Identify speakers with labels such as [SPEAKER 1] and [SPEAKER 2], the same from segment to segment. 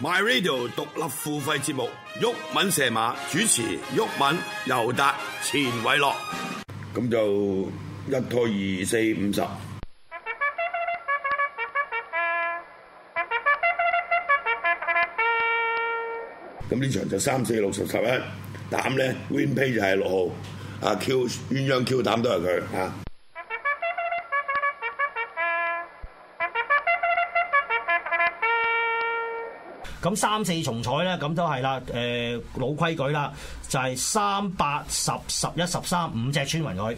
[SPEAKER 1] My Radio 獨立付費節目，毓民射馬主持，毓民、尤達、錢偉樂，咁就一拖二四50。咁呢場就3、4、6、10、11膽咧 ，Win Pay 就係6號，阿 Q 鴛鴦 Q 膽都係佢嚇。
[SPEAKER 2] 咁3、4重彩咧，咁都係啦，老規矩啦，就係3、8、10、11、13 5隻穿勻佢。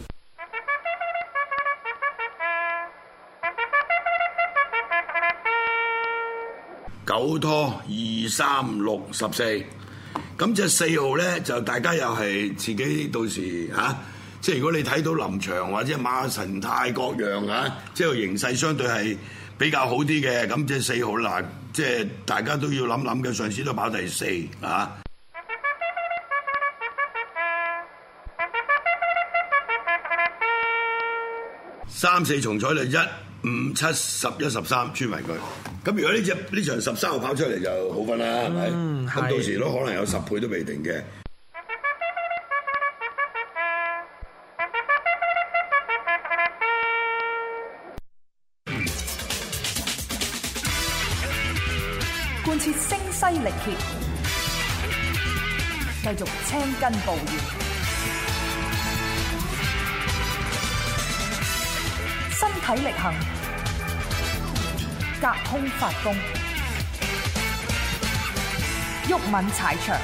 [SPEAKER 1] 9拖2、3、6、14，咁隻4號咧就大家又係自己到時嚇，即係如果你睇到臨場或者馬神態各樣嚇，即係個形勢相對係比較好啲嘅，咁隻4號嗱，即係大家都要諗諗嘅，上次都跑第4嚇。3、4重彩就1、5、7、11、13穿埋佢。咁如果呢場13號跑出嚟就好分啦，係咪？咁到時都可能有10倍都未定嘅。
[SPEAKER 3] 貫徹聲嘶力竭，繼續青筋暴現，身體力行，隔空發功，毓民踩場。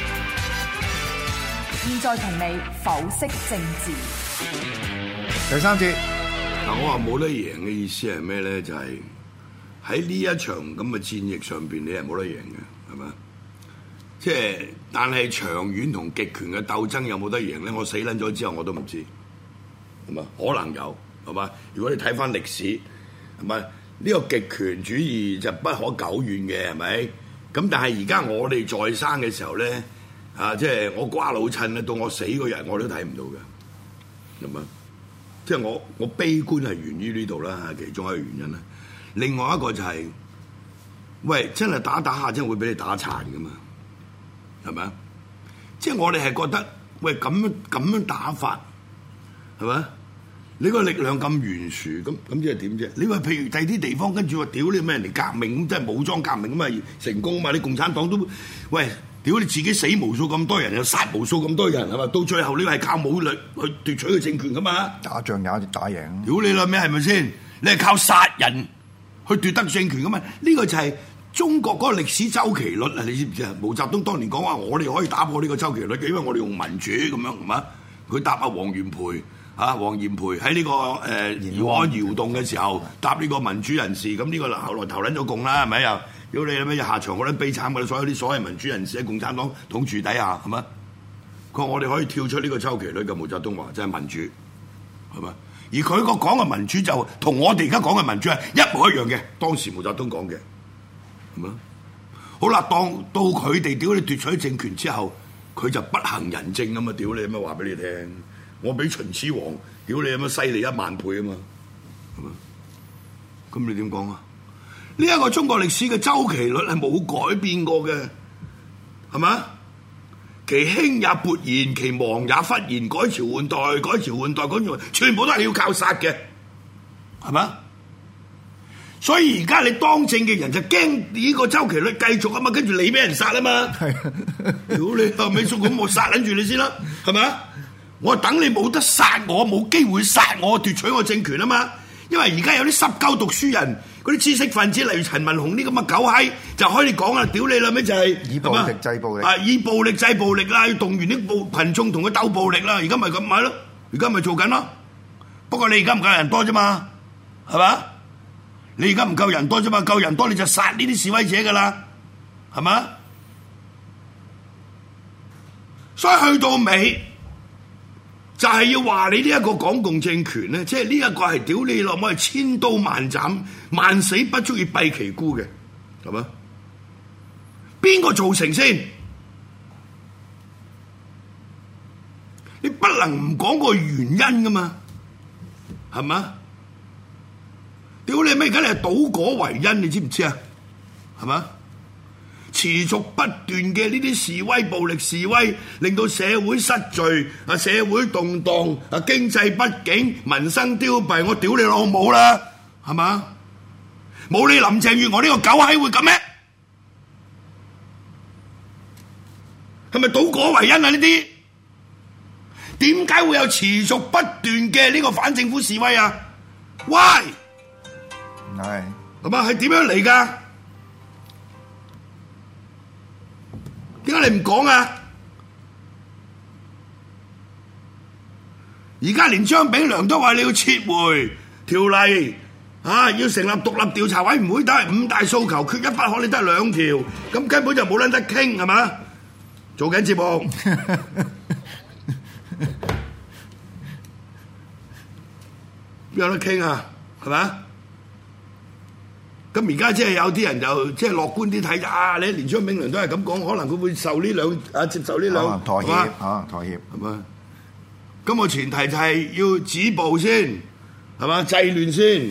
[SPEAKER 3] 現在同你剖析政治。
[SPEAKER 4] 第3節，
[SPEAKER 1] 嗱，我話冇得贏嘅意思係咩咧？就係喺呢一場咁嘅戰役上邊，你係冇得贏嘅，係嘛？即係，但係長遠同極權嘅鬥爭有冇得贏咧？我死撚咗之後我都唔知，係嘛？可能有，係嘛？如果你睇翻歷史，係咪？呢個極權主義就不可久遠嘅，係咪？咁但係而家我哋在生嘅時候咧，即係我瓜老襯咧，到我死嗰日我都睇唔到嘅，係嘛？即係我悲觀係源於呢度啦，其中一個原因啦。另外一個就係，喂，真係打下真係會俾你打殘噶嘛，係咪啊？即係我哋係覺得，喂，咁樣打法，係咪啊？你個力量咁懸殊，咁即係點啫？你話譬如第啲地方跟住話屌你咩人哋革命咁，即係武裝革命咁啊成功啊嘛！你共產黨都喂屌你自己死無數咁多人，又殺無數咁多人係嘛？到最後你係靠武力去奪取個政權噶嘛？
[SPEAKER 4] 打仗也打贏。
[SPEAKER 1] 屌你啦咩係咪先？你係靠殺人去奪得政權噶嘛？呢個就係中國嗰個歷史周期率啊！你知唔知啊？毛澤東當年講話我哋可以打破呢個周期率嘅，因為我哋用民主咁樣係嘛？佢答阿黃炎培。黃炎培喺呢個延安窑洞嘅時候答呢個民主人士，咁呢個後來投撚咗共啦，係咪又？屌你咩下場好撚悲慘㗎啦！所謂民主人士喺共產黨統治底下係嘛？佢話我哋可以跳出呢個周期率嘅，毛澤東話就係民主係嘛？而佢個講嘅民主就同我哋而家講嘅民主係一模一樣嘅，當時毛澤東講嘅係嘛？好啦，當到佢哋屌你奪取政權之後，佢就不行仁政咁啊！屌你咩話俾你聽？我比秦始皇屌你有乜犀利1萬倍啊嘛，係嘛？咁你點講啊？呢一個中國歷史嘅周期率係冇改變過嘅，係嘛？其興也勃然，其亡也忽然，改朝換代，改朝換代，改朝換代，全部都係要靠殺嘅，係嘛？所以而家你當政嘅人就驚呢個周期率繼續啊嘛，跟住你俾人殺啊嘛，屌你後尾叔咁我殺撚住你先啦，係咪？我等你冇得殺我，冇機會殺我，奪取我政權啊嘛！因為而家有啲濕鳩讀書人，嗰啲知識分子，例如陳文雄呢咁嘅狗閪，就可以講啦，屌你啦咩就係
[SPEAKER 4] 以暴力制暴力，
[SPEAKER 1] 以暴力制暴力啦，要動員啲群眾同佢鬥暴力啦，而家咪咁咪咯，而家咪做緊咯。不過你而家唔夠人多啫嘛，係嘛？你而家唔夠人多啫嘛，夠人多你就殺呢啲示威者噶啦，係嘛？所以去到尾。就係要話你呢一個港共政權咧，即係呢一個係屌你老母係千刀萬斬，萬死不足以蔽其辜嘅，係嘛？邊個造成先？你不能唔講個原因噶嘛，係嘛？屌你咩？而家你係倒果為因，你知唔知啊？係嘛？ 持續不斷嘅呢啲示威暴力示威，令到社會失序啊，社會動盪啊，經濟不景，民生凋敝，我屌你老母啦，係嘛？冇你林鄭月娥呢個狗閪會咁咩？係咪倒果為因啊？呢啲點解會有持續不斷嘅呢個反政府示威啊 ？Why？ 係嘛？係點樣嚟㗎？點解你唔講啊？而家連張炳良都話你要撤回條例啊，要成立獨立調查委員會，都係5大訴求缺一不可，你得2條，咁根本就冇撚得傾，係嘛？做緊節目，邊有得傾啊？係咪？咁而家即係有啲人就即係樂觀啲睇啊！你連張炳良都係咁講，可能佢會受呢兩接受呢兩
[SPEAKER 4] 妥協妥協
[SPEAKER 1] 係嘛？咁個前提就係要止暴先係嘛？制亂先，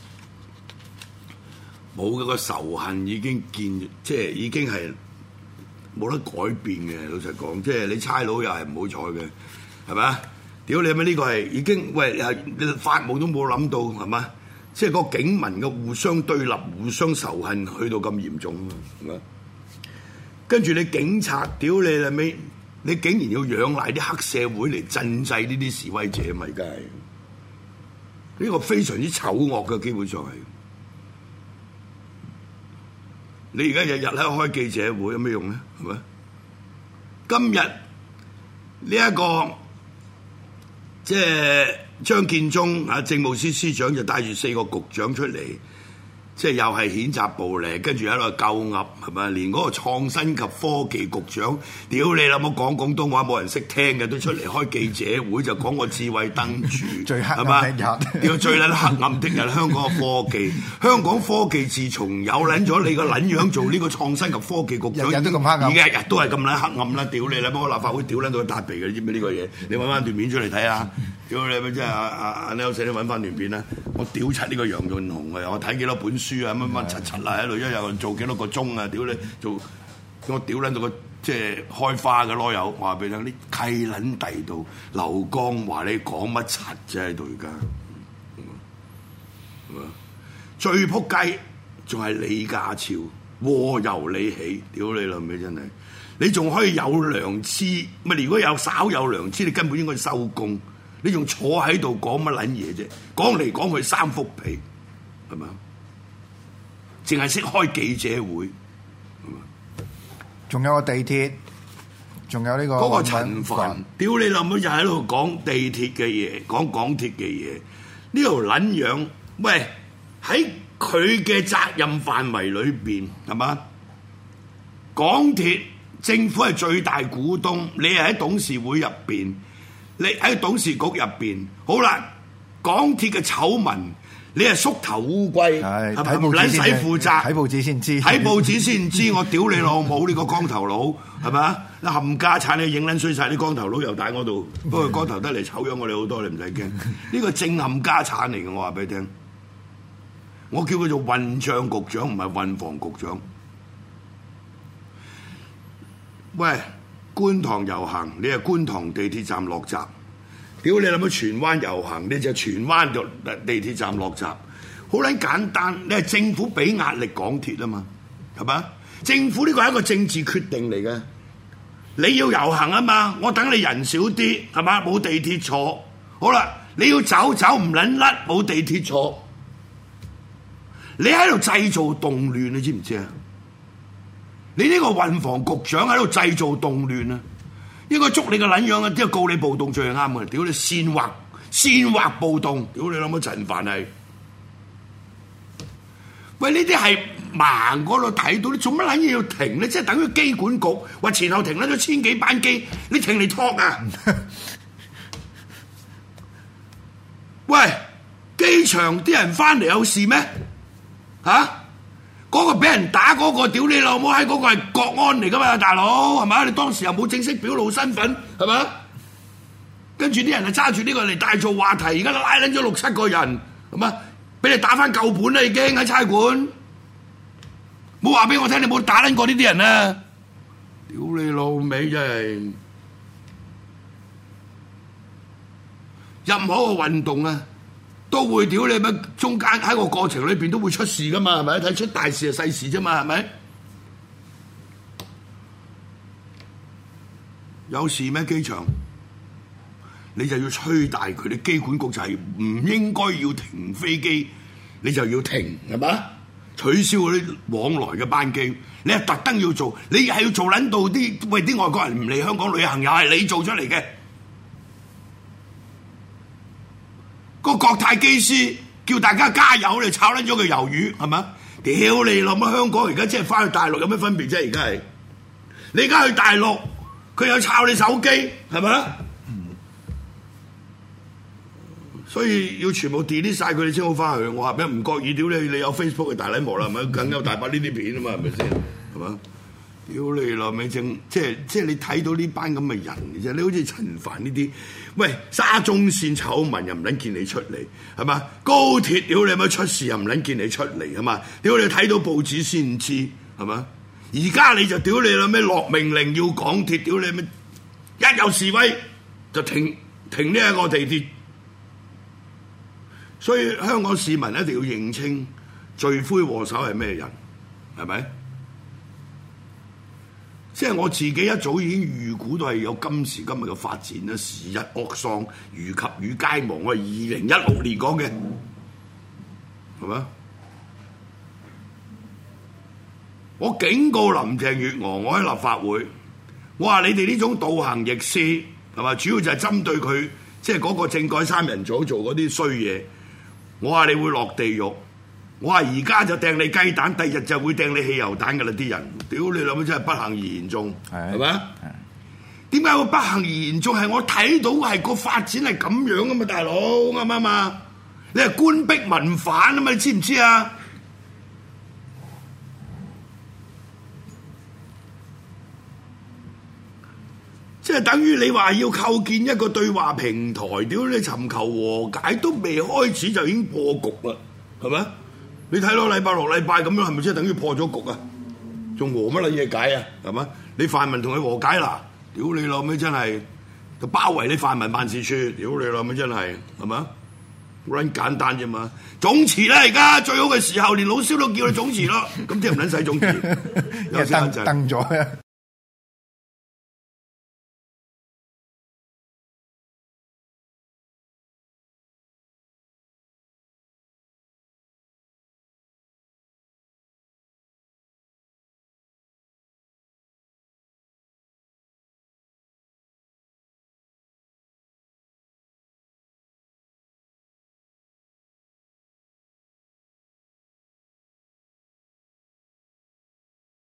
[SPEAKER 1] 冇嗰個仇恨已經即係已經係冇得改變嘅。老實講，即係你差佬又係唔好彩嘅，係咪？屌你咪呢個係已經喂法務都冇諗到係嘛？即係個警民嘅互相對立、互相仇恨去到咁嚴重啊！係嘛？跟住你警察，屌你啦尾，你竟然要仰賴啲黑社會嚟鎮制呢啲示威者，咪梗係呢個非常之醜惡嘅，基本上係。你而家日日喺度開記者會有咩用咧？係咪？今日呢一個即係張建宗啊，政務司司長就帶住4個局長出嚟，即係又係譴責暴力，跟住喺度鳩噏係咪？連嗰個創新及科技局長，屌你老母講廣東話冇人識聽嘅，都出嚟開記者會就講個智慧燈柱，
[SPEAKER 4] 最黑暗的日，
[SPEAKER 1] 屌最撚黑暗的日，香港嘅科技，香港科技自從有撚咗你個撚樣做呢個創新及科技局長，
[SPEAKER 4] 日日都咁黑暗，
[SPEAKER 1] 而家日日都係咁撚黑暗啦！屌你啦，幫我立法會屌撚到佢笪鼻嘅，你知唔知呢個嘢？你揾翻段片出嚟睇下。屌你咪真係阿 Nelson 你揾翻段片啦！我屌柒呢個楊潤雄啊！我睇幾多本書啊，乜乜柒柒啊，喺度一日做幾多個鐘啊！屌你做我屌撚到個即係開花嘅囉柚，話俾你聽啲契撚地度，劉江華你講乜柒啫喺度而家，最撲街仲係李家超，禍由你起，屌你老味真係！你仲可以有良知，咪如果有稍有良知，你根本應該收工。你仲坐喺度講乜撚嘢啫？講嚟講去3幅皮，係咪？淨係識開記者會，
[SPEAKER 4] 仲有個地鐵，仲有呢個
[SPEAKER 1] 嗰個陳帆，屌你老母就喺度講地鐵嘅嘢，講港鐵嘅嘢，呢條撚樣，喂喺佢嘅責任範圍裏邊，係嘛？港鐵政府係最大股東，你係喺董事會入邊。你喺董事局入邊，好啦，港鐵嘅醜聞，你係縮頭烏龜，係咪唔撚使負責？
[SPEAKER 4] 睇報紙先知，
[SPEAKER 1] 睇報紙先知，我屌你老母呢個光頭佬，係咪啊？你冚家產你影撚衰晒啲光頭佬又帶我度，不過光頭得嚟醜樣我哋好多，你唔使驚。呢個正冚家產嚟嘅，我話俾你聽。我叫佢做運帳局長，唔係運房局長。喂！觀塘遊行，你係觀塘地鐵站落閘。屌你諗到荃灣遊行，你就荃灣地鐵站落閘。好撚簡單，你係政府俾壓力港鐵啊嘛，係嘛？政府呢個係一個政治決定嚟嘅。你要遊行啊嘛，我等你人少啲，係嘛？冇地鐵坐。好啦，你要走唔撚甩，冇地鐵坐。你喺度製造動亂，你知唔知啊？你呢個運房局長喺度製造動亂啊！應該捉你個撚樣啊！即係告你暴動最係啱嘅。屌你煽惑暴動！屌你諗乜陳帆係？喂，呢啲係盲嗰度睇到，你做乜撚嘢要停咧？即係等於機管局話前後停咗1000幾班機，你停嚟托啊？喂，機場啲人翻嚟有事咩？嚇？嗰個俾人打嗰個，屌你老母閪！嗰個係國安嚟噶嘛，大佬係咪？你當時又冇正式表露身份，係咪？跟住啲人就揸住呢個嚟大做話題，而家都拉撚咗6-7個人，係咪？俾你打翻舊本啦，已經喺差館， 冇話俾我聽，你冇打撚過呢啲人啊！屌你老味真係，任何一個運動啊，都會屌你乜，中間喺個過程裏邊都會出事噶嘛，係咪？睇出大事係細事啫嘛，係咪？有事咩機場？你就要吹大佢，啲機管局就係唔應該要停飛機，你就要停，係嘛？取消嗰啲往來嘅班機，你係特登要做，你係要做撚到啲喂啲外國人唔嚟香港旅行，又係你做出嚟嘅。個國泰機師叫大家加油，你炒撚咗佢魷魚係嘛？屌你諗啊！香港而家即係翻去大陸有咩分別啫？而家係你而家去大陸，佢有抄你手機係咪啊？所以要全部 delete 晒佢哋先好翻去。我話俾唔覺意，屌你有 Facebook 嘅大禮幕啦，係咪？梗有大把呢啲片啊嘛，係咪先？係嘛？屌你老味正，即係你睇到呢班咁嘅人嘅啫。你好似陳帆呢啲，喂沙中線醜聞又唔撚見你出嚟，係嘛？高鐵屌你乜出事又唔撚見你出嚟，係嘛？屌你睇到報紙先知，係嘛？而家你就屌你啦咩落命令要港鐵，屌你咩一有示威就停呢一個地鐵。所以香港市民一定要認清罪魁禍首係咩人，係咪？即係我自己一早已經預估到係有今時今日嘅發展啦，時日惡喪，如及與皆亡。我係2016年講嘅，係咪？我警告林鄭月娥，我喺立法會，我話你哋呢種倒行逆施係嘛？主要就係針對佢，即係嗰個政改三人組做嗰啲衰嘢。我話你會落地獄，我話而家就掟你雞蛋，第日就會掟你汽油彈㗎啦！啲人，屌你諗真係不幸而言中，係咪？點解會不幸而言中？係我睇到係個發展係咁樣㗎嘛，大佬啱唔啱啊？你係官逼民反啊嘛，你知唔知啊？即係等於你話要構建一個對話平台，屌你尋求和解都未開始就已經破局啦，係咪？你睇咯，禮拜六禮拜咁樣，係咪即係等於破咗局啊？仲和乜撚嘢解啊？係咪？你泛民同佢和解啦？屌你老味真係就包圍你泛民辦事處，屌你老味真係係咪？好撚簡單啫嘛！總辭啦，而家最好嘅時候，連老蕭都叫你總辭咯，咁即係唔撚使總辭，有時間就
[SPEAKER 4] 登咗。